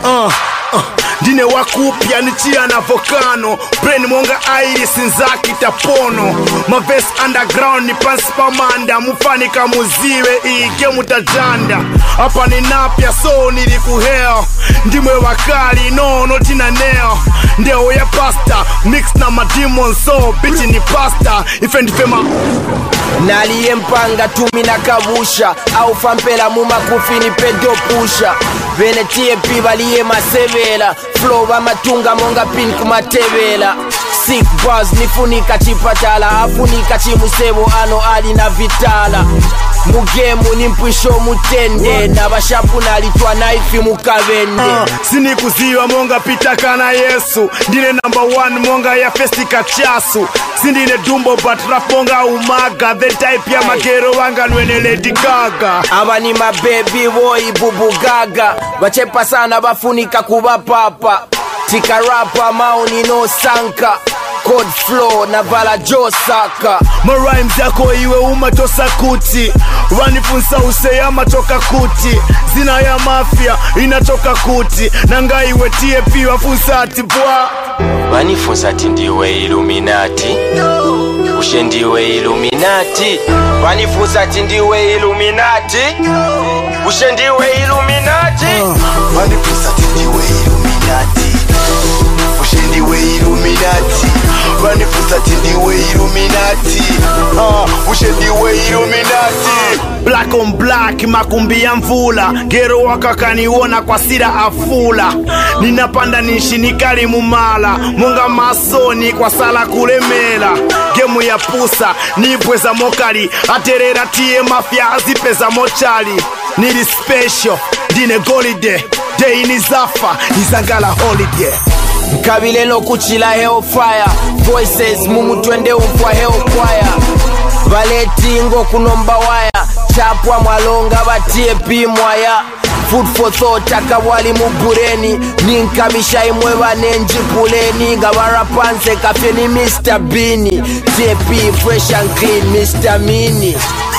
Dine wakupya nichia na volcano. Brain monga iris nzaki tapono. Maves underground ni panspamanda. Mufanika muziwe ige mutajanda. Hapa ni napya so nilikuheo. Ndimwe wakali no notina neo. Ndeo ya pasta mix na mademon so bitch ni pasta. Ifendi fema naliye mpanga tumi na kabusha. Au fampela mumakufi ni pedo pusha. Vene TP baliye masevela. Flow ba matunga monga pin kumatevela. Sick buzz nifunika chipatala. Afunika chimusebo ano ali na vitala. Mugemu nimpwisho mutende. Na bashapu nalitwa naifi mukavende. Sini kuziwa monga pitaka na Yesu. Ndine number 1 monga ya festika chasu. Sindine dumbo but rap monga umaga. The type ya magero wanga nwene Lady Gaga. Aba ni mababy boy bubu gaga. Bachepa sana bafunika kuba papa. Tika rapa maoni no sanka. Code flow na vala Josaka. Ma rhymes yako iwe umatosa kuti. Wanifunsa useya matoka kuti. Zina ya mafia inatoka kuti. Nanga iwe TP wafunsa ati bwa. Wanifunsa ati ndiwe Illuminati. Ushe ndiwe Illuminati. Wanifunsa ati ndiwe Illuminati. Ushe ndiwe Illuminati. Wanifunsa ati ndiwe Illuminati. Ushe ndiwe Illuminati. Wanifunsa ati ndiwe Illuminati. Ushe ndiwe Illuminati. Black on black makumbi ya mvula. Gero wakakaniona kwa sira afula. Ninapanda nishinikali mumala. Munga masoni kwa sala kulemela. Gemu ya pusa nipweza mokali. Aterera tie mafia azipeza mochali. Nili special dine golide. Day ni zafa nizangala holiday. Kabile no kuchila hellfire. Voices mumu twende umfwa hellfire. Valeti ngo kunomba waya. Chapwa mwalonga batie pimwaya. Food for thought akawali mubureni. Ninkabisha imwe banenji puleni. Ngabara panse kafe ni Mr. Beanie. TP fresh and clean Mr. Mini.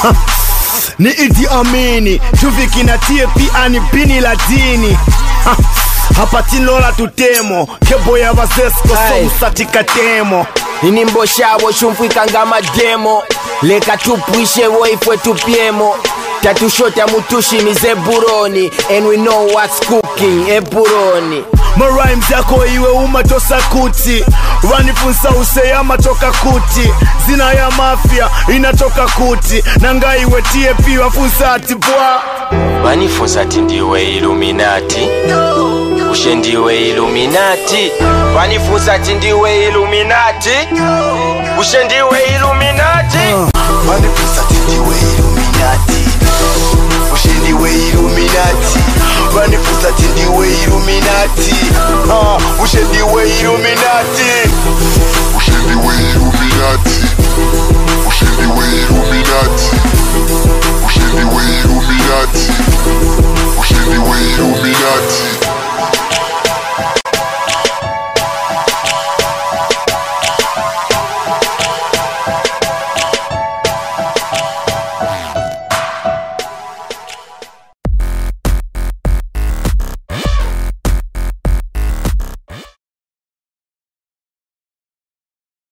Ni Idi Amini. Tuviki na TP ani bini latini. Hapa tinola tutemo. Kebo ya vazesko so usatika temo. Inimbo shabo shumfwika ngama demo. Leka tupwishe woifwe tupiemo. Tatushota mutushi mize buroni. And we know what's cooking epuroni. Ma rhymes yako iwe umatosa kuti. Wanifunsa useya matoka kuti. Zina ya mafia inatoka kuti. Nanga iwe TP wafunsa ati bwa. Wanifunsa ati ndiwe Illuminati. Ushe ndiwe Illuminati. Wanifunsa ati ndiwe Illuminati. Ushe ndiwe Illuminati. Wanifunsa ati ndiwe Illuminati. Ushe ndiwe Illuminati. Wanifunsa ati ndiwe Illuminati. Ushe ndiwe Illuminati.